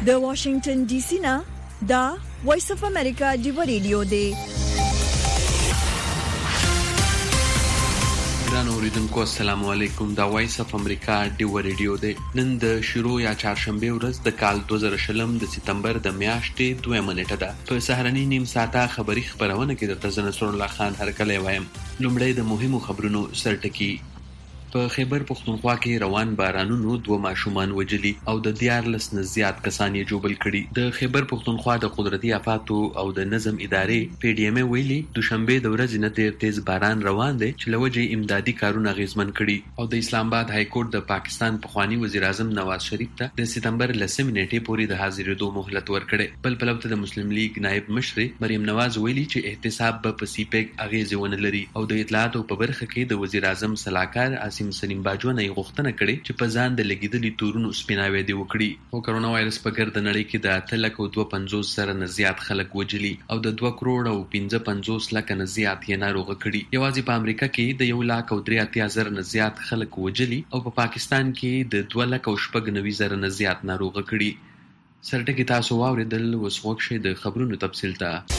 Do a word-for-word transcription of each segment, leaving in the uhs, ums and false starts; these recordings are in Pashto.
د واشنگټن ډي سي نه دا وایس اف امریکا دی ریډیو دی. ګران اوریدونکو السلام علیکم. دا وایس اف امریکا دی ریډیو دی. نن د شروع یا چهارشنبه ورځ د کال دوه زره شلم د سپتمبر د میاشتې دویمه نیټه ده. په سهارنی نیم ساعته خبری خبرونه کې د تزن نصر الله خان هرکلی وایم. لومړی د مهمو خبرونو سرټکی. په خیبر پختونخوا کې روان بارانونو دوه ماشومان وجلی او د دیارلس نه زیات کسان یې جوبل کړي. د خیبر پختونخوا د قدرتي آفاتو او د نظم ادارې پی ډی ام ویلي دوشنبه د ورځې نه ډیر تیز باران روان دی چې لوجه امدادي کارونه غیزمن کړي. او د اسلام آباد های کورټ د پاکستان پخوانی وزیر اعظم نواز شریف ته د سپتمبر لسمې نیټې پورې د حاضرېدو مهلت ورکړي. بل پلوته د مسلم لیگ نائب مشر مریم نواز ویلي چې احتساب به په سی پیک اغیزه ونه لري. او د اطلاعاتو په برخه کې د وزیر اعظم صلاحکار عاصم سلیم باجوه نه غوښتنه کړې چې په ځان د لګیدلي تورونو سپیناوي دی وکړي. او کرونا وایرس په ګرد نړۍ کې د اته لک او دوه پنځوس سره نه زیات خلک وجلی او د دوه کروڑ او پنځه پنځوس لک نه زیات یې ناروغ کړي. یوازې په امریکا کې د یو لک او درې اتیا زره نه زیات خلک وجلی او په پاکستان کې د دوه لک او شپږ نوي زره نه زیات ناروغ کړي. سرټکی تاسو واوریدل. وسوښه د خبرونو تفصیل ته.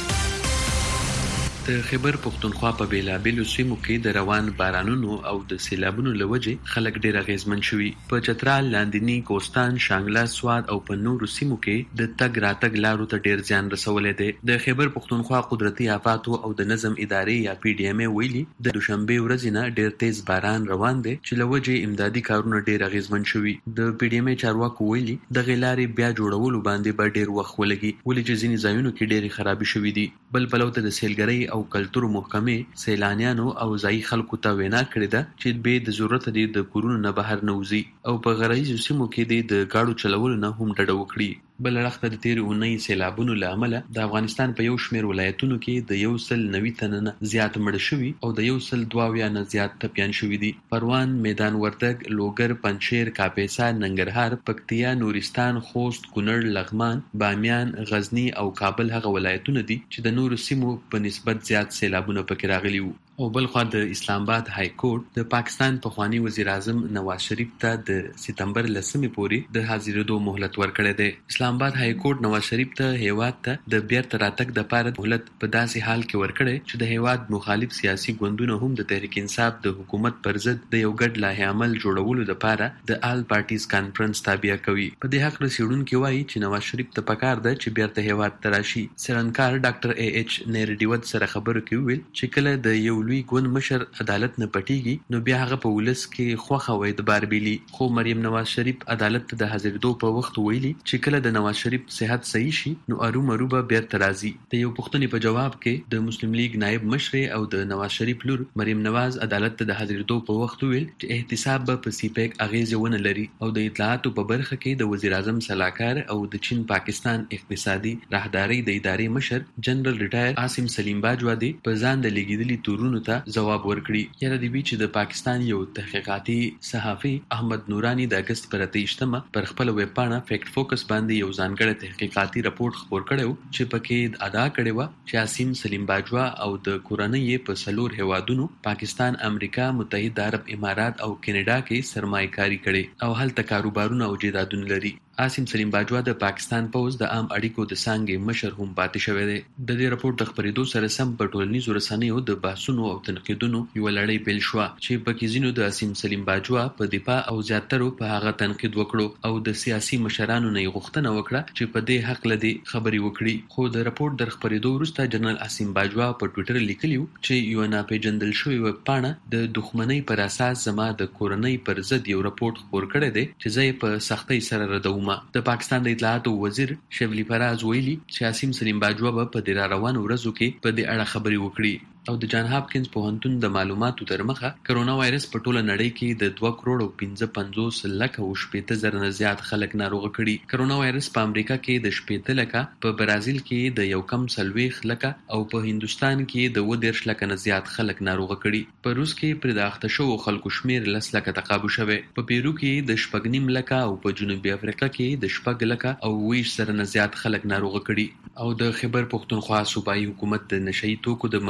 د خیبر پختونخوا په بیلابیلو سیمو کې د روان بارانونو او د سیلابونو لوجې خلک ډېر اغیزمن شوي. په چترال، لاندینی، کوستان، شانګله، سوات او په نورو سیمو کې د تګ راتګ لارو ته ډېر زیان رسولی دی. د خیبر پختونخوا قدرتي آفاتو او د نظم ادارې یا پی ډی ام ویلي د دوشنبه ورځې نه ډېر تیز باران روان دی چې لوجې امدادي کارونه ډېر اغیزمن شوي. د پی ډی ام چارواکو ویلي د غلارې بیا جوړولو باندې به ډېر وخت ولګي ولې چې ځینې ځایونو کې ډېرې خرابې شوي دي. بل پلوته د سیلګرۍ او کلتور محکمې سیلانیانو او ځایي خلکو ته وینا کړې ده چې به د ضرورت دي د کورونو نه بهر نه وځي او په غرایزو سیمو کې دي د گاډو چلولو نه هم ډډه وکړي. بل اړخته د تیر اونۍ سیلابونو له امله د افغانستان په یو شمېر ولایتونو کې د یو سل نوي تنه نه زیات مړه شوي او د یو سل دوه اویا نه زیات ټپیان شوي دي. پروان، میدان وردګ، لوګر، پنجشیر، کاپیسا، ننګرهار، پکتیا، نورستان، خوست، کونړ، لغمان، بامیان، غزنی او کابل هغه ولایتونه دي چې د نورو سیمو په نسبت زیات سیلابونه پکې راغلي وو. او بل خوا د اسلام آباد های کورټ د پاکستان پخوانی وزیر اعظم نواز شریف ته د سپتمبر لسمې پورې د حاضرېدو مهلت ورکړی دی. اسلام آباد های کورټ نواز شریف ته هیواد ته د بیرته راتګ دپاره مهلت په داسې حال کې ورکړی چې د هیواد مخالف سیاسي ګوندونه هم د تحریک انصاف د حکومت پر ضد د یو ګډ لایحه عمل جوړولو دپاره د آل پارټیز کانفرنس تابع کوي. په دې هکله څېړونکي وایي چې نواز شریف ته پکار ده چې بیرته هیواد ته راشي. څېړنکار ډاکټر ای ایچ نیرډیوت سره خبرو کې وویل چې کله د یو لوی ګوند مشر عدالت نه پټیږي نو بیا هغه په ولس کې خوخه وای د باربیلی. خو مریم نواز شریف عدالت ته د حاضرېدو په وخت ویلي چې کله د نواز شریف صحت صحیح شي نو ارومرو به بیرته راځي. د یو پوښتنې په جواب کې د مسلم لیگ نائب مشر او د نواز شریف لور مریم نواز عدالت ته د حاضرېدو په وخت ویل چې احتساب به په سی پیک اغیزه ونه لري. او د اطلاعاتو په برخه کې د وزیر اعظم صلاحکار او د چین پاکستان اقتصادي راهداري د ادارې مشر جنرال ریټایر عاصم سلیم باجوه دی په ځان د لګیدلي تورونو ته جواب ورکړي. یره دی چې د پاکستان یو تحقیقاتي صحافي احمد نورانی د اگست پر اتهشتمه پر خپل ویب پاڼه فیکټ فوکس باندې یو ځانګړی تحقیقاتي راپور خپور کړو چې پکې ادا کړی و چې عاصم سلیم باجوه او د کورنۍ په سلور هوادونو پاکستان، امریکا، متحده عرب امارات او کینیډا کې سرمایه‌کاري کړي او هلته کاروبارونه او جایدادونه لري. عاصم سلیم باجوه د پاکستان پوز د عام اړیکو د څانګې مشر هم پاتې شوی دی. د دې راپور د خپرېدو سره سم په ټولنیزو رسنیو د بحثونو او تنقیدونو یوه لړۍ پیل شوه چې پکې ځینو د عاصم سلیم باجوه په دفاع او زیاترو په هغه تنقید وکړو او د سیاسي مشرانو نه یې غوښتنه وکړه چې په دې هکله دې خبرې وکړي. خو د راپور در خپرېدو وروسته جنرال عاصم باجوه په ټویټر لیکلي و چې یوه ناپېژندل شوې ویب پاڼه د دښمنۍ پر اساس زما د کورنۍ پر ضد یو راپور خپور کړی دی چې زه یې په سختۍ سره ردوم. د پاکستان د اطلاعاتو وزیر شیفلی فراز ویلي چې عاصم سلیم باجوه به په دې را روانو ورځو کې په دې اړه خبرې وکړي. او د جان هاپکینز پوهنتون د معلوماتو تر مخه کرونا وایرس په ټوله نړۍ کې د دوه کروڑ او پنځه پنځوس لکه او شپېته زره نه زیات خلک ناروغ کړي. کرونا وایرس په امریکا کې د شپېته لکه، په برازیل کې د یو کم څلوېښت لکه او په هندوستان کې د اووه دېرش لکه نه زیات خلک ناروغ کړي. په روس کې پر د اخته شوو خلکو شمیر لس لکه تقابو شوی. په پیرو کې د شپږ نیم لکه او په جنوبي افریقا کې د شپږ لکه او ویش سره نه زیات خلک ناروغ کړي. او د خیبر پختونخوا صوبایي حکومت د نشئی توکو د مخنیوي لپاره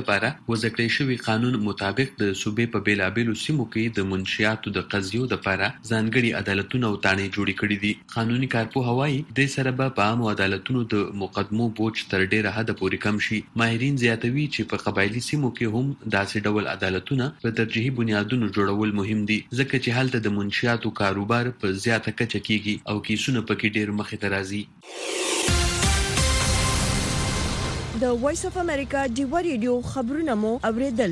لپاره وضع کړی شوی قانون مطابق د صوبې په بیلابېلو سیمو کې د منشیاتو د قضیو لپاره ځانګړي عدالتونه او تانې جوړې کړي دي. قانوني کارپوه وایي د سره به په عامو عدالتونو د مقدمو بوج تر ډیره حده پورې کم شي. ماهرین زیاتوي چې په قبایلي سیمو کې هم داسې ډول عدالتونه په ترجیحي بنیادونو جوړول مهم دي، ځکه چې هلته د منشیاتو کاروبار په زیاته کچه کیږي او کیسونه پکې ډیر مخې ته راځي. د وایس اف امریکا ډیوا ریډیو خبرونه مو اوریدل.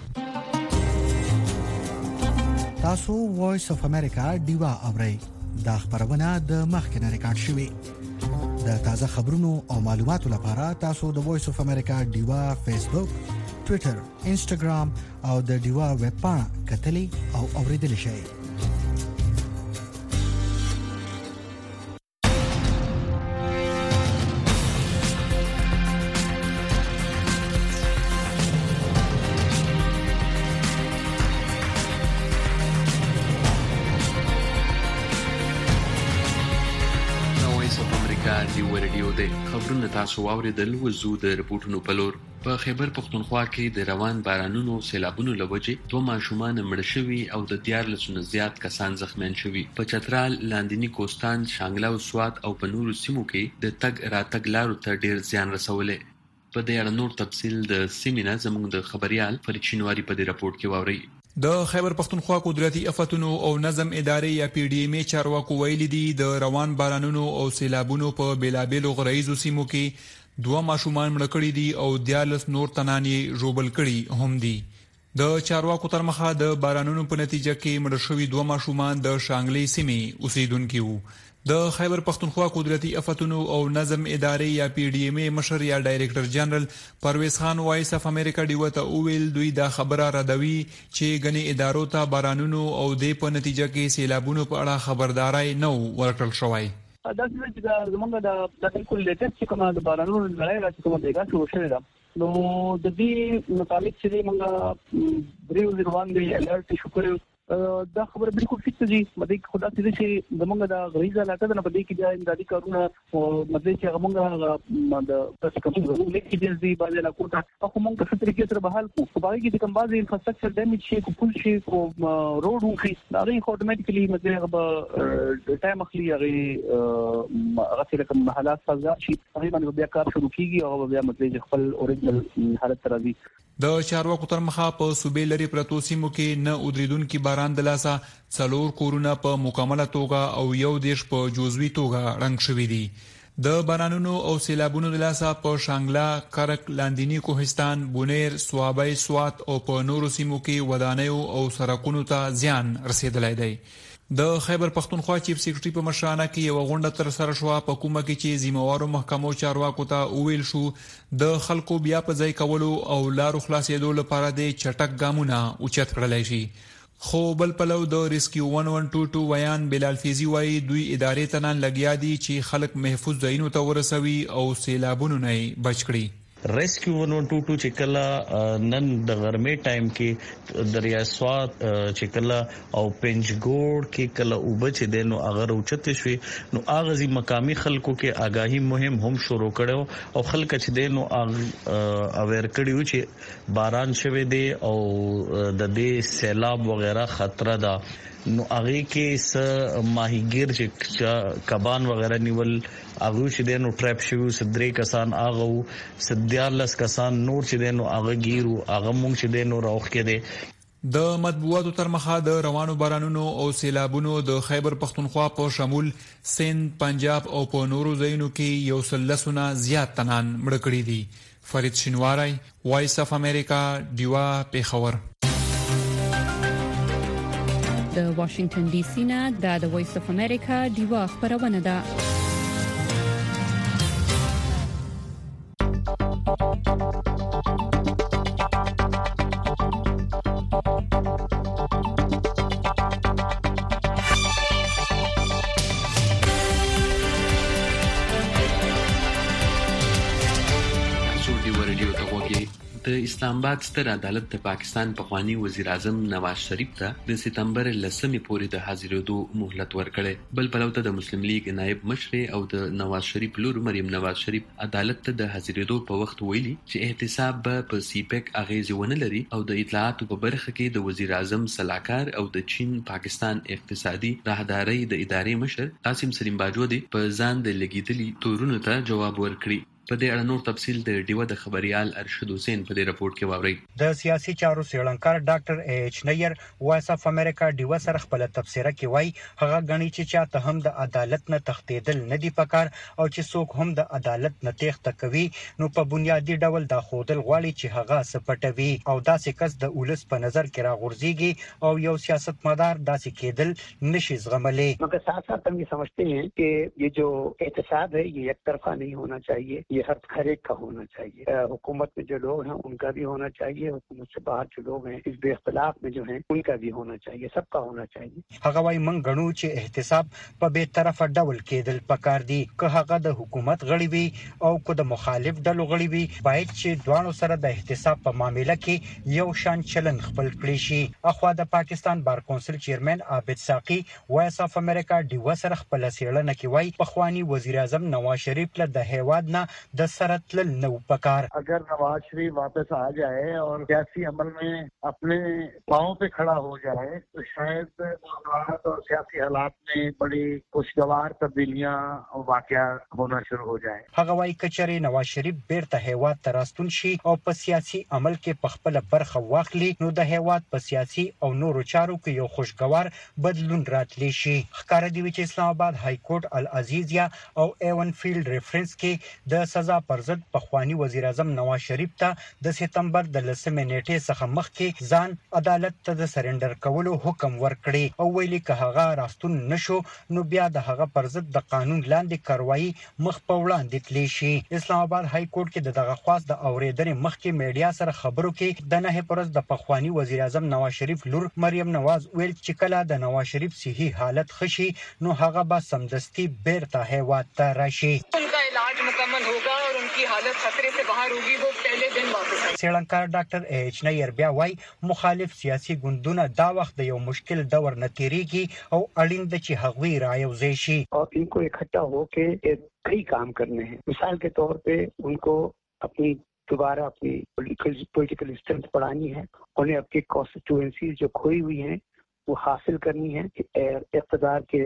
تاسو وایس اف امریکا ډیوا اورئ. دا خبرونه د مخکنه ریکارډ شوې. د تازه خبرونو او معلوماتو لپاره تاسو د وایس اف امریکا ډیوا فیسبوک، ټوئیټر، انسټاګرام او د ډیوا ویب پاڼه کتلي او اوریدل شئ. خبرونه تاسو واوریدل. وزو د رپورټونو په لور. په خیبر پختونخوا کې د روان بارانونو سیلابونو لوجې دوه ماشومان مړه شوي او د دیارلسو نه زیات کسان زخمیان شوي. په چترال، لاندینی کوستان، شانګله او سوات او په نورو سیمو کې د تګ راتګ لارو ته ډیر زیان رسولی. په دې اړه نور تفصیل د سیمینه زموږ د خبريال فرید شینواری په دې رپورت کې واوري. د خیبر پختونخوا قدرتي آفتونو او نظم ادارې یا پی ډی ایم ای چارواکو ویلي دي د روان بارانونو او سیلابونو په بیلابېلو غرایزو سیمو کې دوه ماشومان مړه کړي دي او دیارلس نور تنان یې ژوبل کړي هم دي. د چارواکو تر مخه د بارانونو په نتیجه کې مړه شوي دوه ماشومان د شانګلې سیمې اوسیدونکي وو. د خیبر پختونخوا قدرتي آفتونو او نظم ادارې یا پی ډی ایم ای مشر یا ډایریکټر جنرال پرویز خان وایس اف امریکا ډیو ته اویل دوی دا خبره ردوي چې غني ادارو ته بارانونو او د په نتیجه کې سیلابونو په اړه خبرداري نو ورکړل شوی. دا چې زمونږ د بالکل لیټسټ چې کومه د بارانونو لړۍ راځي کومه دیګه شروع شوې ده، نو د دې مطابق چې موږ دریو روان دي الرټ شو کړو. دا خبره بالکل فکس دي مده خدا دې چې زمونږ د غریزه علاقه نه پدې کې د امدادي کارونه او مده چې موږ د پرسکوم لیکي دي باندې علاقو ته خو موږ په طریقې سره بحال کو په باندې کې کوم بعضي انفراستراکچر ډیمیج شي کو پول شي کو روډ وکړي دا غي اتوماتیکلی مده به ټایم اخلي هغه هغه کوم حالات سازا شي هغه باندې بیا کار شروع کیږي او بیا مده خپل اوریجنل حالت راځي. د چارواکو تر مخه په صوبې لري پرتو سیمو کې نه ودریدونکو باران د لاسه څلور کورونه په مکمله توګه او یو دیش په جزوي توګه رنګ شوي دي. د بارانونو او سیلابونو د لاسه په شانګلا، کرک، لاندینی کوهستان، بونیر، سوابای، سوات او په نورو سیمو کې ودانیو او سړکونو ته زیان رسیدلی دی. د خیبر پختونخوا چیف سیکریټری په مشرانه کې یو غونډه تر سره شو په کومه کې چې ذمہوارو محکمو چارواکو ته وویل شو د خلکو بیا په ځای کولو او لارو خلاصېدو لپاره د چټک ګامونه اوچت کړلای شي. خو بل پلو د ریسکیو ون ون ټو ټو ویان بلال فیضی وایي دوی ادارې ته نن لګیا دي چې خلک محفوظ ځایونو ته ورسوي او سیلابونو نه بچ کړي. ریسکیو ون ون ټو ټو چې کله نن د غرمې ټایم کې دریا سوات چې کله او پنجګوړ کې کله وبچ دینو اگر اوچت شوي نو اغازي مقامی خلکو کې آگاهی مهم هم شروع کړو او خلک چې دینو اویر کړیو چې باران شوه دی او د دې سیلاب وغیرہ خطر ده. نو هغه کې س ماهیګیر چې کبان وغیرہ نیول هغه چې دینو ټریپ شوی سدرې کسان هغه سدیالس کسان نور چې دینو هغه ګیرو هغه مونږ چې دینو راوخ کې دي. د مطبوعاتو تر مخه د روانو بارانونو او سیلابونو د خیبر پختونخوا په شمول سند، پنجاب او په نورو ځایونو کې یو سلسونه زیات تنان مړ کړي دي. فرید شینواری، وایس اف امریکا، ډیوا پیښور. د واشنگټن ډي سي نه د وایس اف امریکا ډیوا خبرونه ده. د د اسلام آباد ستر عدالت د پاکستان پخوانی وزیر اعظم نواز شریف ته د سپتمبر لسمې پورې د حاضرېدو مهلت ورکړی. بل پلو ته د مسلم لیگ نائب مشر او د نواز شریف لور مریم نواز شریف عدالت ته د حاضرېدو په وخت ویلي چې احتساب به په سی پیک اغیزه ونه لري او د اطلاعاتو په برخه کې د وزیر اعظم صلاحکار او د چین پاکستان اقتصادي راهداري د ادارې مشر قاسم سلیم باجودي په ځان د لګیدلي تورونو ته جواب ورکړي. په دې اړه نور تفصیل د ډیوه د خبريال ارشد حسین په دې رپورت کې واوري. د سیاسي چارو سیړنکار ډاکټر ایچ نیر وایس اف امریکا ډیوه سره خپل تفسیره کې وایي هغه غني چې چاته هم د عدالت نه تښتیدل نه دی پکار او چې څوک هم د عدالت نه تېښته کوي نو په بنیادی ډول دا خودل غواړي چې هغه سپټوي او داسې کس د اولس په نظر کې راغورځيږي او یو سیاستمدار داسې کېدل نشي زغملې. مګر साथ साथ हम ये समझते हैं कि ये जो एहतसाब है ये एक तरफा नहीं होना चाहिए, ये हर हर एक का होना चाहिए. हुकूमत में जो लोग हैं उनका भी होना चाहिए, हुकूमत से बाहर जो लोग हैं इस बेख्तिलाफ में जो हैं उनका भी होना चाहिए, सबका होना चाहिए. هغه وايي موږ غنو چې احتساب په به طرفه ډول کېدل پکار دي، که هغه د حکومت غړي وي او که د مخالف ډلو غړي وي باید چې دوانو سره د احتساب په معاملې کې یو شان چلن خپل کړی شي. اخوا د پاکستان بار کونسل چیرمن عابد ساقي وایس اف امریکا ډیوه سره خپل سیړنه کې وایي پخوانی وزیر اعظم نواز شریف له د هیواد نه د सरतल नौ पकार. अगर नवाज शरीफ वापस आ जाए और सियासी अमल में अपने पांव पे खड़ा हो जाए तो शायद हालात और सियासी हालात में बड़ी खुशगवार तब्दीलियां वाक़या होना शुरू हो जाए. هغه وايي کچري نواز شریف بیرته هیواد ته راستون شي او په سیاسي عمل کې په خپل برخه واخلي نو د هیواد په سیاسي او نورو چارو کې یو خوشگوار بدلون راتلی شي. ښکار دی چې اسلام آباد های کورټ العزیزیا او ایون فیلډ ریفرنس کې د سزا پر ضد پخوانی وزیر اعظم نواز شریف ته د سپتمبر د لسمې نیټې څخه مخکې ځان عدالت ته د سرندر کولو حکم ورکړي او ویلي که هغه راستون نشو نو بیا د هغه پر ضد د قانون لاندې کاروایی مخ په وړاندې تللی شي. اسلام آباد های کورټ کې دغه خواست د اوریدنې مخکې میډیا سره خبرو کې د نه پرز د پخوانی وزیر اعظم نواز شریف لور مریم نواز ویل چې کله د نواز شریف صحي حالت خشي نو هغه به سمدستي بیرته هیواد ته راشي. मुकम्मल होगा और उनकी हालत खतरे से बाहर होगी वो पहले दिन वापस आएंगे. سیړنکار ډاکټر ایچ نیر بیا وايي مخالف سیاسي ګوندونه دا وخت د یو مشکل دور نه تیریږي او اړین ده چې هغوی رايوځي شي او इनको इकट्ठा होके कई काम करने हैं. मिसाल के तौर पे उनको अपनी दोबारा अपनी पॉलिटिकल स्ट्रेंथ बढ़ानी है, उन्हें अपनी कॉन्स्टिट्यूएंसीज जो खोई हुई हैं वो हासिल करनी है. इक़्तिदार के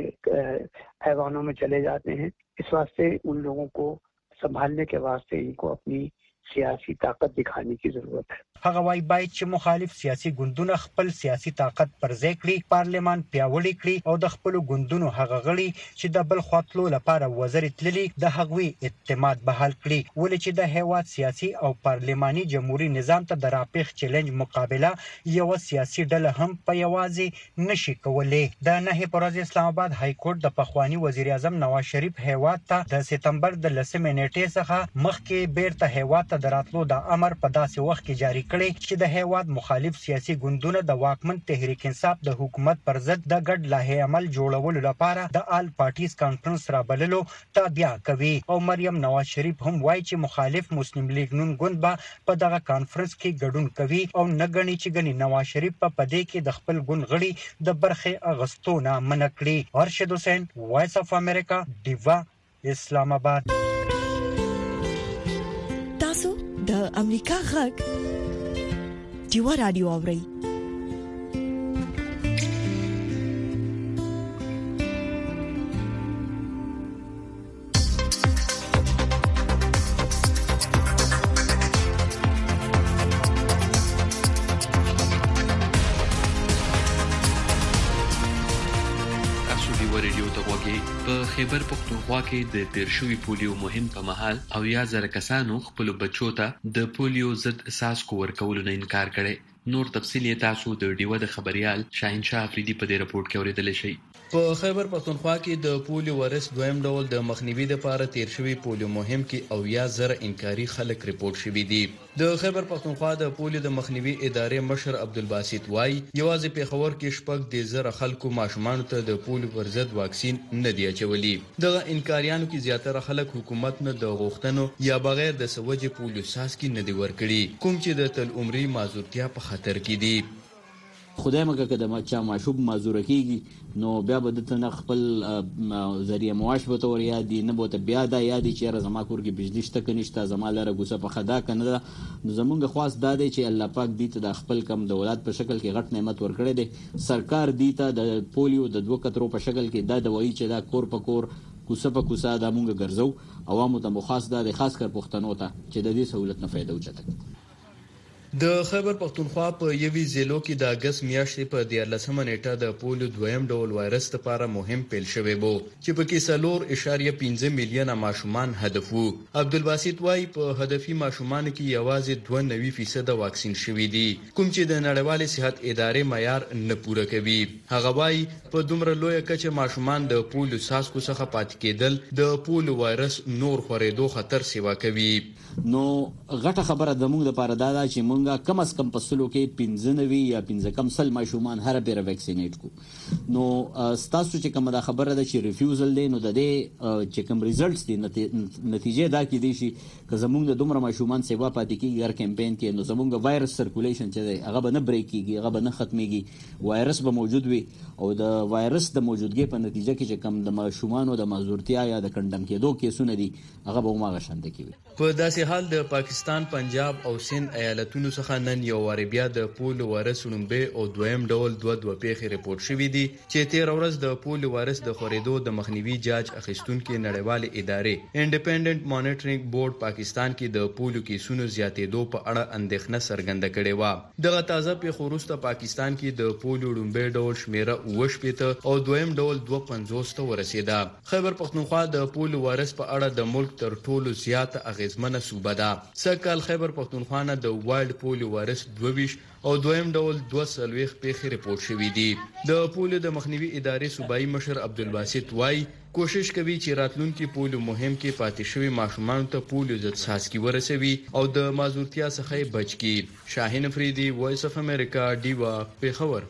ऐवानों में चले जाते हैं, इस वास्ते उन लोगों को संभालने के वास्ते इनको अपनी सियासी ताकत दिखाने की जरूरत है. هغه وايي باید چې مخالف سیاسي ګوندونه خپل سیاسي طاقت پر ځای کړي، پارلمان پیاوړی کړي او د خپل ګوندونو هغه غړي چې د بل خاطلو لپاره وزیر تللی د هغوی اعتماد بحال کړي. ولې چې د هیواد سیاسي او پارلماني جمهوریت نظام ته د راپیخ چیلنج مقابله یو سیاسي ډله هم په یوازې نشي کولای. د نه پرز اسلام آباد های کورټ د پخوانی وزیر اعظم نواز شریف هیواد ته د سپتمبر د لسمې نیټې څخه مخکې بیرته هیواد ته دراتلو د امر په داسې وخت کې جاری کړی چې د هیواد مخالف سیاسي ګوندونه د واکمن تحریک انصاف د حکومت پر ضد د ګډ لاهه عمل جوړولو لپاره د آل پارټیز کانفرنس رابللو تابع کوي. او مریم نواز شریف هم وایي چې مخالف مسلم لیگ نون ګوند به په دغه کانفرنس کې ګډون کوي او نه غني چې غني نواز شریف په پدې کې د خپل ګوند غړي د برخه اغستونه منکړي. ارشد حسین وایس اف امریکا ډیوا اسلام آباد. تاسو د امریکا غږ ډیوا رادیو اورئ. په خیبر پختونخوا کې د تیر شوی پولیو مهم په محل او یا زره کسانو خپل بچو ته د پولیو ضد څاڅکو ورکولو نه انکار کړي. نور تفصیل یې تاسو د ډیوه د خبريال شاهین شاه افریدي په دې رپورت کې اوریدلی شئ. په خیبر پښتونخوا کې د پولیو وایرس دویم ډول د مخنیوي لپاره تیر شوی پولیو مهم کې او یا زره انکاري خلک ریپورت شوي دي. د خیبر پښتونخوا د پولیو د مخنیوي ادارې مشر عبدالباسط وای یوازې پیښور کې شپږ د زره خلکو ماشومان ته د پولیو پر ضد واکسین نه دی اچولي. دغه انکاریانو کې زیاتره خلک حکومت نه د غوښتنو یا بغیر د سوجې پولیو ساسکي نه دی ورکړي، کوم چې د تل عمري معذورتیا په خطر کې دي. خدای مګه که د چا ماشوب معذوره کیږي نو بیا به دته نه خپل ذریعہ معاش به تور یادي نه به بیا دا یادي چې زما کور کې بجلی شته کنيشته زما لاره ګوسه په خدا کنه نو زمونږ خواص دا دی چې الله پاک دې ته د خپل کم دولت په شکل کې غټ نعمت ورکړي دي. سرکار دې ته د پولیو د دوه کترو په شکل کې دا دوايي چې دا کور په کور کوسه په کوسه دا مونږ ګرځو عوامو ته مخاص دا د خاص کر پښتنو ته چې د دې سہولت نه فائدہ وچته. د خیبر پښتونخوا په یوې ضلع کې د اگست میاشتې په دیارلسمه نیټه د پولیو دویم ډول وایرس لپاره مهم پیل شوی وو چې پکې څلور اعشاریه پنځه میلیونه ماشومان هدف وو. عبدالباسط وای په هدفي ماشومان کې یوازې دوه نوي فیصد واکسین شوي دي، کوم چې د نړیوالې صحت ادارې معیار نه پوره کوي. هغه وای په دومره لویه کچه ماشومان د پولیو ساسکو څخه پاتې کېدل د پولیو وایرس نور خورېدو خطر سیوا کوي. نو غټه خبره د موږ لپاره دا ده چې موږ کم از کم پسلو کې پنځه نوي یا پنځه کم سل ماشومان هر بیره ویکسینیټ کو. نو ستاسو چې کومه دا خبره ده چې ریفیوزل دی نو د دې چې کوم ریزلټس دي نتیجه دا کې دي چې که زموږ د دومره ماشومان سیوا پاتې کېږي هر کمپین کې نو زموږ وایرس سرکولیشن چې دی هغه به نه بریک کېږي، هغه به نه ختمېږي، وایرس به موجود وي او د وایرس د موجودګۍ په نتیجه کې چې کوم د ماشومانو د معذورتیا یا د کنډم کېدو کیسونه دي هغه به هماغه شانته کوي. په داسې حال د پاکستان پنجاب او سند ایالتونو څخه نن یو واری بیا د پولیو وایرس لومبه او دویم ډول دوه دوه پیښې ریپورت شوې دي چې تیر ورځ د پولیو وایرس د خورېدو د مخنیوي جاج اخیستونکو نړیوالې ادارې انډیپندنت مانیټرینګ بورډ پاکستان کې د پولیو کیسونو زیاتېدو په اړه اندېښنه څرګنده کړې و. دغه تازه پیښو وروسته پاکستان کې د پولیو لومبه ډول شمیره اوه شپېته او دویم ډول دوه پنځوس ته ورسېده. خیبر پښتونخوا د پولیو وایرس په اړه د ملک تر ټولو زیات اغیزمنه صوبه ده. سکهال خیبر پښتونخوا نه د وایلډ پولیو وایرس دوه او دویم ډول دوه څلوېښت پیښې ریپورت شوې دي. د پولیو د مخنیوي ادارې صوبایي مشر عبدالباسط وای کوشش کوي چې راتلونکي پولیو مهم کې پاتې شوی ماشومان ته پولیو ضد څاڅکي ورسوي او د معذورتیا څخه بچ کړي. شاهین افریدي، وایس اف امریکا، ډیوا، پیښور.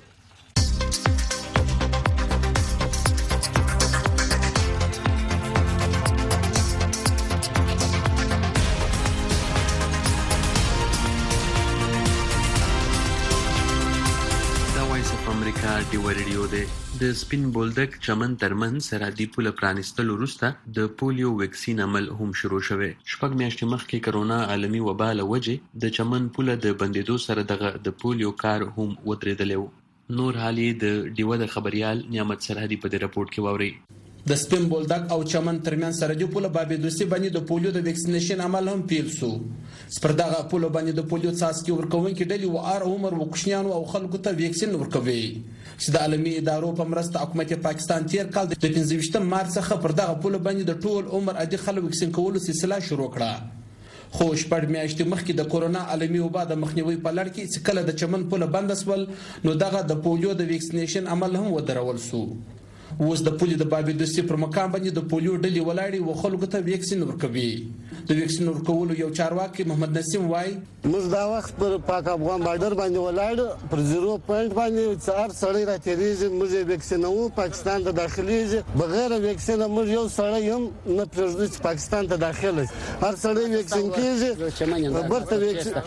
ډیوا ریډیو دی. د سپین بولدک چمن ترمن سرحدي پوله پرانیستل وروسته د پولیو ویکسین عمل هم شروع شوی. شپږ میاشتې مخکې کرونا عالمي وبا له وجې د چمن پوله د بندېدو سره دغه د پولیو کار هم ودرېدلی و. نور حال یې د ډیوا د خبریال نعمت سرحدي په دې رپورټ کې واورئ. د سپین بولدک او چمن ترمن سرحدي پوله بابې دوستي باندې د پولیو د ویکسینیشن عمل هم پیل شو. پر دغه پوله باندې د پولیو څاڅکي ورکوونکي ډلې و ار عمر و کوچنیانو او خلکو ته ویکسین ورکوي چې د عالمي ادارو په مرسته حکومت پاکستان تیر کال د پنځه ویشتم مارچ څخه پر دغه پوله باندې د ټول عمر عادي خلکو ویکسین کولو سلسله شروع کړه. خو شپږ میاشتې مخکې د کورونا عالمي وبا د مخنیوي په لړ کې چې کله د چمن پوله بند شول نو دغه د پولیو د ویکسینیشن عمل هم ودرول شو. اوس د پولیو د بابې دوستي پر مقام باندې د پولیو ډلې ولاړې و خلکو ته ویکسین ورکوي. د ویکسین ورکولو یو چارواکي محمد نسیم وای موږ دا وخت پر پاک افغان بارډر باندې ولاړ پر زیرو پوینټ باندې څار سړی را تیریږي موږ ویکسینو پاکستان ته داخليږي بغیر ویکسین موږ یو سړی هم نه پرځو چې پاکستان ته داخله هر سړی ویکسین کیږي برته ویکسین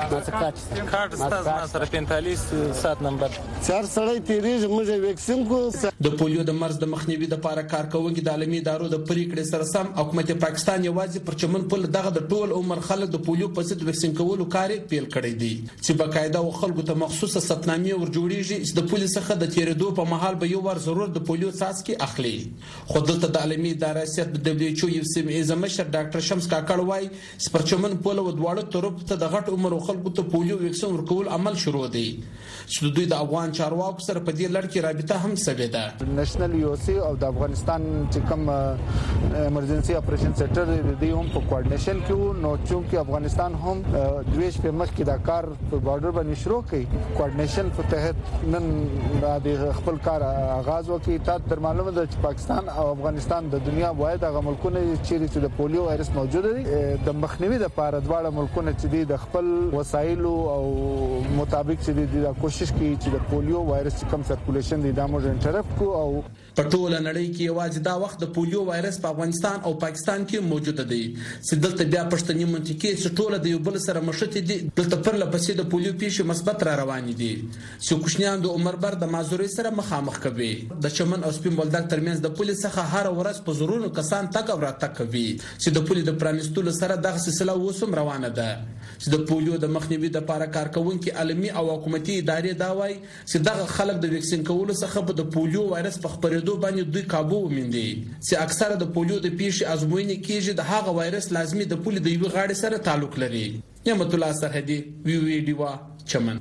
کارت ستاسو سره پنځه سات نمبر څار سړی تیریږي موږ ویکسین کو. د پولیو د مرز د مخنیوي لپاره کار کوونکي د عالمي ادارو د پریکړې سره سم حکومت پاکستان یوازې پر چمن پل دغه د ټول عمر خلک د پولیو په ضد ویکسین کولو کار پیل کړی دی چې باقاعده او خلکو ته مخصوصه ستنامې ور جوړیږي چې د پولیس څخه د تیرېدو په محل به یو ور ضرورت د پولیو څاڅکي اخلي. خو دلته د عالمي ادارې سیاست د دبليو ایچ او یو سیمه زمشر ډاکټر شمس کاکړ وای چې پر چمن پل او دواړو طرف ته د غټ عمر خلکو ته پولیو ویکسین ورکول عمل شروع دی چې دوی د افغان چارواکو سره په دې لړ کې رابطه هم سوي ده. نېشنل یو سی او د افغانستان چې کوم ایمرجنسي اپریشن سنټر دی هم په کوارډینیشن کې نو چې افغانستان هم دویش په مخ کې دا کار په بارډر باندې شروع کړي کوارډینیشن په تحت نن د خپل کار آغاز وکړي تاسو تر معلومه ده چې پاکستان او افغانستان د دنیا واحد هغه ملکونه چې د پولیو وایرس موجود دي د مخنیوي لپاره دواړه ملکونه چې د خپل وسایل او مطابق چې د کوشش کوي چې د پولیو وایرس کم سرکولیشن دی د موږ انټرپټ کو او په ټوله نړۍ کې یوازې دا وخت د پولیو وایرس په افغانستان او پاکستان کې موجود دی چې دلته بیا پښتني منطقې چې ټوله د یو بل سره مشتي دي دلته پر لپسې د پولیو پیښې مثبت را روان دي چې کوشنیان د عمر بر د مازوري سره مخامخ کوي د چمن او سپین بولدک ترمنځ د پولیس څخه هر ورځ په زرونو کسان تک او راتګ کوي چې د پولیو د پرانستلو سره دغه سلسله وسوم روانه ده چې د پولیو د مخنیوي لپاره کارکونکو عالمي او حکومتي ادارې دا وایي چې دغه خلک د ویکسین کولو څخه په د پولیو وایرس په خپرېدو باندې دوی کابو ومنډي چې اکثره د پولیو د پیښې ازموینې کېږي د هغه وایرس لازمي د پولیو د یو غاړې سره تعلق لري نعمت الله سرحدي وی وی ډیوا چمن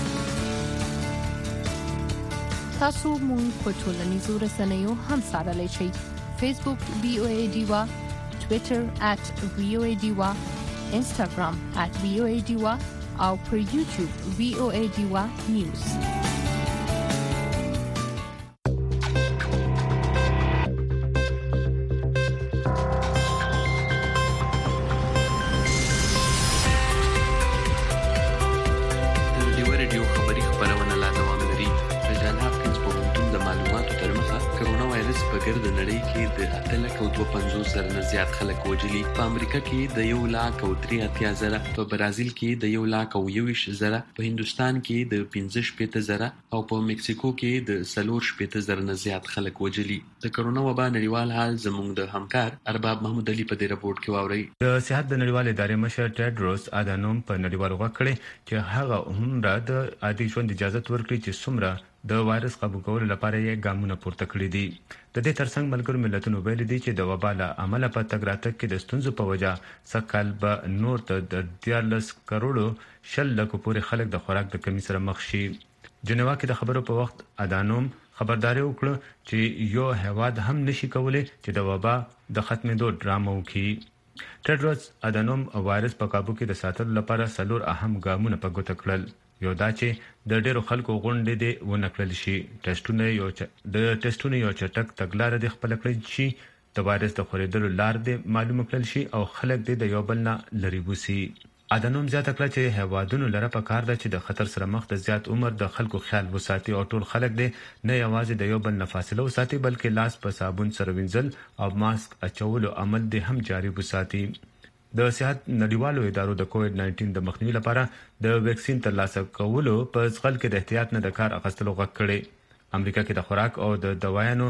تاسو مونږ په ټولنیزو رسنیو هم سره شئ فیسبوک وی او ای ډیوا ټوئیټر ات وی او ای ډیوا انستګرام ات وی او ای ډیوا او پر یوټیوب وی او ای ډیوا نیوز ګرد نړۍ کې د اتلک او دوه پنځوس زره نه زیات خلک وژلي په امریکا کې د یو لاک او درې اتیا زره په برازیل کې د یو لاک او یویش زره په هندستان کې د پنځه شپېته زره او په مکسیکو کې د څلور شپېته زره نه زیات خلک وژلي د کرونا وبا نړیوال حال زموږ د همکار ارباب محمود علي په دې راپورټ کې واوري د صحت د نړیوال ادارې مشر ټیډروس ادانوم په نړیوال غوښکړي چې هغه هم را د عادي ژوند اجازه ورکړي چې څومره د وایرس قابو کولو لپاره یې ګامونه پورته کړی دي د دې ترڅنګ ملګرو ملتونو ویل دي چې د وبا له امله په تګ راتګ کې د ستونزو په وجه سکهال به نور ته د دیارلس کروڑو شل لکو پورې خلک د خوراک د کمی سره مخ شي جنیوا کې د خبرو په وخت ادانوم خبرداري وکړه چې یو هیواد هم نشي کولای چې د وبا د ختمېدو ډرامه وکړي ټیډروس ادانوم وایرس په قابو کې د ساتلو لپاره څلور اهم ګامونه په ګوته کړل یو دا چې د ډېرو خلکو غونډې دې ونکړل شي ټیسټونه یو چ... د ټیسټونه یو چټک تګلارې د خپل کړی شي د وایرس د خورېدلو لار دې معلومه کړل شي او خلک دې د یو بل نه لري وسی ادانوم زیاته کړه چې هوادونو لره په کار ده چې د خطر سره مخ د زیات عمر د خلکو خیال وساتي او ټول خلک دې نه یوازې د یو بل نه فاصله وساتي بلکې لاس په صابون سره وینځل او ماسک اچولو عمل دې هم جاري وساتي د صحت نړیوالو ادارو د کووډ ناینټین د مخنیوي لپاره د ویکسین ترلاسه کولو په ځغل کې د احتیاط نه د کار اخیستلو غوښتل کړي امریکا کې د خوراک او د دوايانو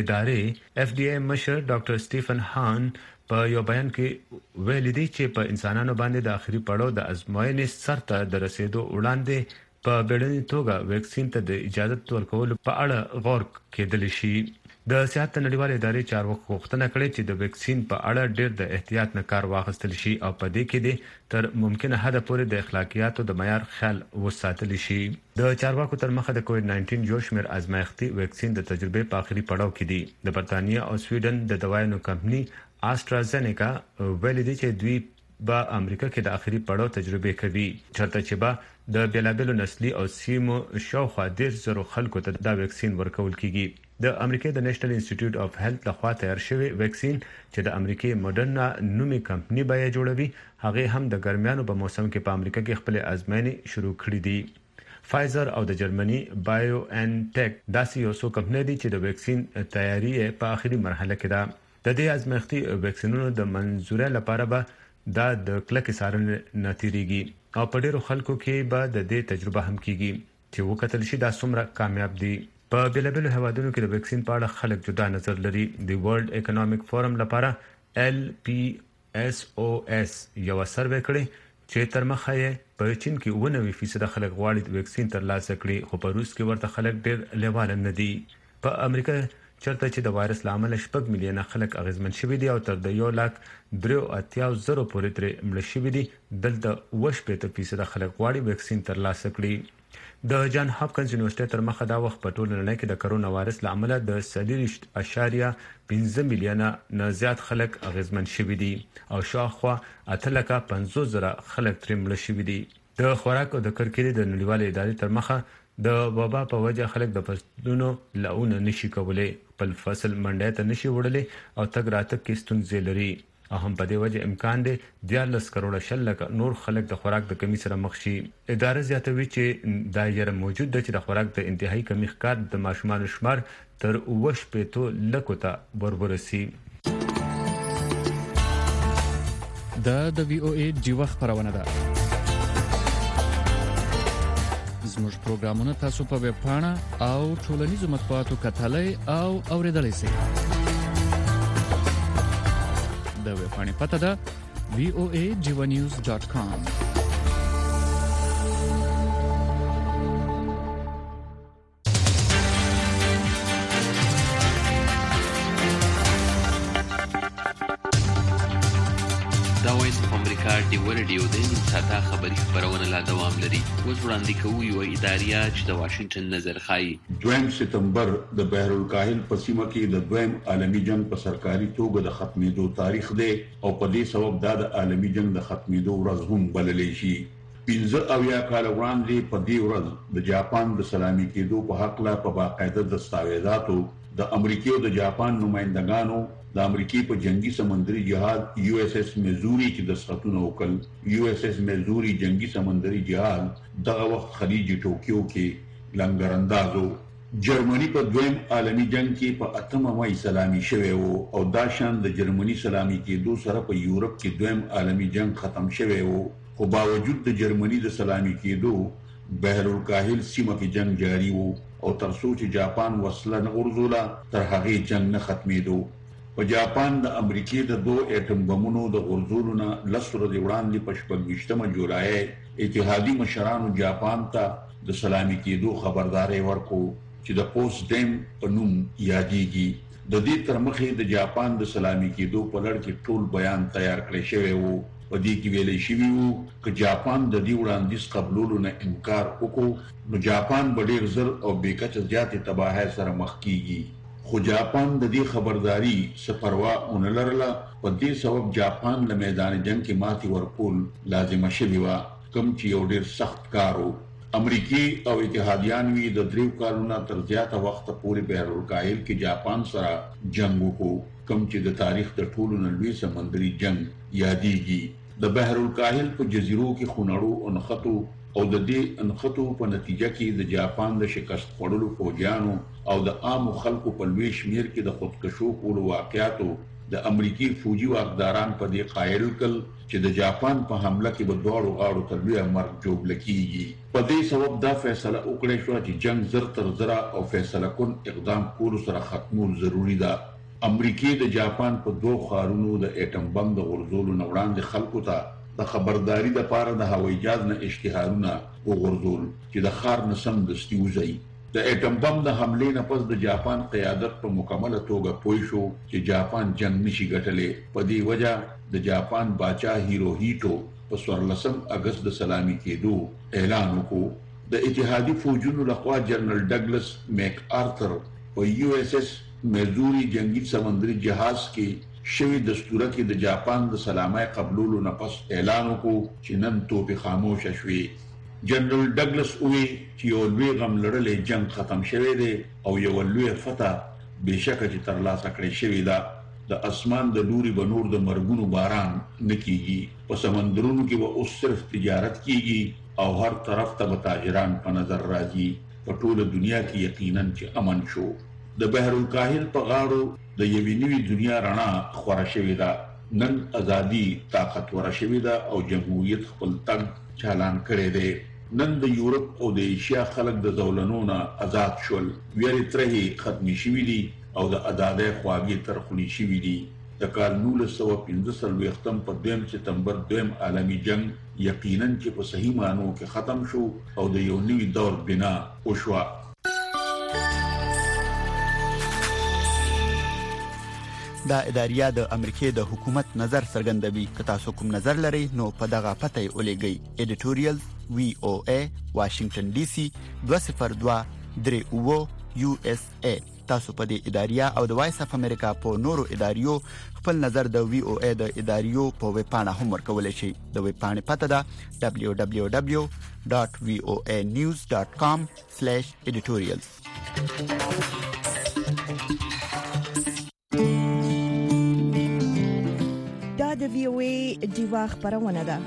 ادارې اف ډي اي مشر ډاکټر سټيفن هان په یو بیان کې ویل دي چې په انسانانو باندې د اخري پړاو د ازموینې سرته د رسیدو وړاندې په بیړني توګه ویکسین ته د اجازه ورکولو په اړه غور کېدل شي د صحت نړیوال ادارې چارواکو غوښتنه کړې چې د ویکسین په اړه ډېر د احتیاط نه کار واخیستل شي او په دې کې د تر ممکنه حد پورې د اخلاقیاتو د معیار خیال وساتل شي د چارواکو تر مخه د کووډ ناینټین یو شمېر ازمایښتي ویکسین د تجربې په آخري پړاو کې دي د برتانیا او سویډن د دوايانو کمپنۍ آسترازینیکا ویلي دي چې دوی په امریکا کې د آخري پړاو تجربه کوي چرته چې به د بیلابلو نسلي او سیمو شاوخوا ډېر زرو خلکو ته دا ویکسین ورکول کیږي د امریکا د نېشنل انسټیټیوټ اف هیلث لخوا تیار شوی ویکسین چې د امریکای مدرنا نومي کمپنۍ به جوړوي هغه هم د ګرمیانو په موسم کې په امریکا کې خپل ازموینې شروع کړې دي فایزر او د جرمني بایو ان ټیک داسې یو څو کمپنۍ دي چې د ویکسین تیاری په آخري مرحله کې ده د دې ازمایښتي ویکسینونو د منځوري لپاره به دا د کلک څارنې نتیریږي او په ډیرو خلکو کې به د دې تجربه هم کیږي چې وکتل شي دا څومره کامیاب دي په بیلابلو هوادونو کې د ویکسین په اړه خلک جدا نظر لري د ورلد اکونومیک فورم لپاره ایل پی اس او اس یو سروې کړی چې تر مخه یې په چین کې نود فیصد خلک غواړي ویکسین ترلاسه کړي خو په روس کې ورته خلک ډېر لیواله نه دي په امریکا چرته چې د وایرس لامل شپږ میلیونه خلک اغیزمن شوي دي او تر د یو لاک درې اتیا زره پورې ترې مړ شوي دي دلته اوه شپېته فیصد خلک غواړي ویکسین ترلاسه کړي د جان هاپکنز یونیورسيټي تر مخه دا وخت په ټول نړۍ کې د کرونا وایرس لامل د څلور اشاریه پنځه میلیونه نه زیات خلک اغیزمن شوي دي او شاوخوا اته لکه پنځوس زره خلک ترې مړه شوي دي. د خوراک او د کرکېلې د نړیوالې ادارې تر مخه د وبا په وجه خلک د فصلونو لونه نشي کولای، خپل فصل منډه ته نشي وړلې او تګ راتګ کې ستونزې لري. او هم په دې وجه امکان دی دیارلس کروڑه شل لکه نور خلک د خوراک د کمی سره مخ شي. اداره زیاتوي چې دا یې موجود ده چې د خوراک د انتهایی کمی ښکار د ماشومان شمار تر اووه شپېتو لکو ته ورورسي. دا د وی او ای جیو خبرونه ده. زموږ پروګرامونه تاسو په ویب پاڼه او ټولنیزو مطبوعاتو کتلای او اوریدلای شئ. د ویب پاڼې پته ده وی او ای جیو نیوز ډاټ کام. دا وایس په امریکا ډیو ریډیو د نیم ساعته خبري خبرونه لا دوام لري. اوس وړاندې کوو یو اداریا چې د واشنگټن نظر خایي. دویم سپتمبر د بحر الکاهل په سیمه کې د دویم عالمي جنگ په سرکاري توګه د ختمېدو تاریخ دی او په دې سبب دا د عالمي جنگ د ختمېدو ورځ هم بللی شي. پنځه اویا کال وړاندې په دې ورځ د جاپان د سلامي کېدو په حق لا په باقاعده دستاویزاتو د امریکا او د جاپان نمائندګانو د امریکای په جنگي سمندري جهاز یو اس اس میزوري کې د سختونو وکړ. یو اس اس میزوري جنگي سمندري جهاز دغه وخت خلیج ټوکیو کې لنګر اندازو. جرمني په دویم عالمي جنگ کې په اتمه مې سلامي شوه وو او دا شان د جرمني سلامي کېدو سره په یورپ کې دویم عالمي جنگ ختم شوه وو. خو باوجود د جرمني د سلامي کېدو بحر الکاهل سیمه کې جنگ جاری وو او تر څو چې جاپان وسله نه ورزوله تر هغه جنگ نه ختمېدو. په جاپان د امریکای د دوه اټم بمونو د غورځولو نه لس ورځې وړاندې په شپږویشتمه جولای اتحادي مشرانو جاپان ته د سلامي کېدو خبرداري ورکو چې د پوسټ ډیم په نوم یادېږي. د دې تر مخې د جاپان د سلامي کېدو په لړ کې ټول بیان تیار کړی شوی وو. په دې کې ویل شوی وو چې جاپان د دې وړاندیز قبولولو نه انکار وکړو نو جاپان به ډېر زر او بېکچه زیاتې تباهۍ سره مخ کیږي. خو جاپان د دې خبرداري سپروا اون لرله. په دې سبب جاپان له میدان جنگ کې ماتي ورکول لازمه شوی و، کوم چې یو ډېر سخت کار و. امریکای او اتحادیان وی د دریو کالونو تر زیاته وخت پورې بحر الکاهل کې جاپان سره جنگ وکړو، کوم چې د تاریخ د ټولو نه لوی سمندري جنگ یادېږي. د بحر الکاهل په جزیرو کې خونړو انخطو او د دې انخطو په نتیجه کې د جاپان د شکست خوړلو فوجیانو او د عامو خلکو په لوی شمیر کې د خودکشو کولو واقعاتو د امریکای فوجي واقداران په دې قایل کړل چې د جاپان په حمله کې به دواړو غاړو ته لوی مرګ جوړ لکېږي. په دې سبب دا فیصله وکړه شو چې جنگ زر تر زره او فیصله کن اقدام کولو سره ختمول ضروری ده. امریکای د جاپان په دوه خارونو د اټم بم د غورځولو نه وړاندې خلکو ته د خبرداري د پاره د هوایي جهاز نه اشتهارونه وغورځول چې د خار نه سم دستي وځي. د اټم بم د حملې نه پس د جاپان قیادت په مکمله توګه پوه شو چې جاپان جنگ نشي ګټلې. په دې وجه د جاپان باچا هیروهیټو په څوارلسم اگست د سلامي کېدو اعلان وکړو. د اتحادي فوجونو لخوا جنرال ډګلس میک آرثر په یو اس اس میزوري جنگي سمندري جهاز کې شوی دستوره کې د جاپان د سلامای قبولولو نه پس اعلان وکړو چې نن توپ خاموش شوي. جنرال ډګلس وی چې یو لوی غم لړلې جنگ ختم شوی دی او یو لوی فتح بشکه چې ترلاسه کړی شوی ده. د اسمان د لوري به نور د مرګونو باران نکېږي. په سمندرونو کې به اوس صرف تجارت کیږي او هر طرف ته به تاجران په نظر راځي. په ټوله دنیا کې یقینا چې امن شو. د بحر الکاهل په غاړو د یوې نوې دنیا رڼا خوره شوې ده. نن ازادي طاقتوره شوې ده او جمهوریت خپل تګ چالان کړی دی. نن د یورپ او د ایشیا خلک د زولنو نه آزاد شول. ویرې ترهې ختمې شوي دي او د ازادۍ خواږې ترخونې شوي دي. د کال نولس سوه پنځه څلوېښتم په دویم سپتمبر دویم عالمي جنگ یقینا چې په صحیح معنو کې ختم شو او د یو نوي دور بنا وشوه. دا اداریه د امریکای د حکومت نظر څرګندوي. که تاسو کوم نظر لرئ نو په دغه پته یې ولېږئ. ایډیټوریال وی او ای واشنگټن ډي سي دوه صفر دوه درې اوه یو اس ای. تاسو په دې اداریه او د وایس اف امریکا په نورو اداریو خپل نظر د وی او ای د اداریو په ویب پاڼه هم ورکولای شئ. د ویب پاڼې پته ده دبليو دبليو دبليو ډاټ وی او ای نیوز ډاټ کام سلیش ایډیټوریالز. دا د وی او ای دیوا خبرونه ده.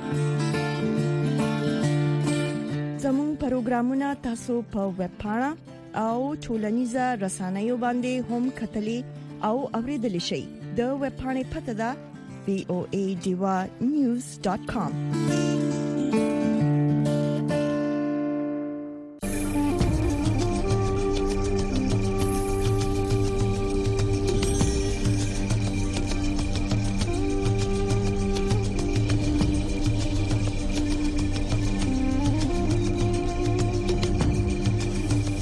زموږ پروګرامونه تاسو په ویب پاڼه او ټولنیزه رسنیو باندې هم کتلی او اوریدلی شئ. د ویب پاڼې پته ده وی او ای دیوا نیوز ډاټ کام.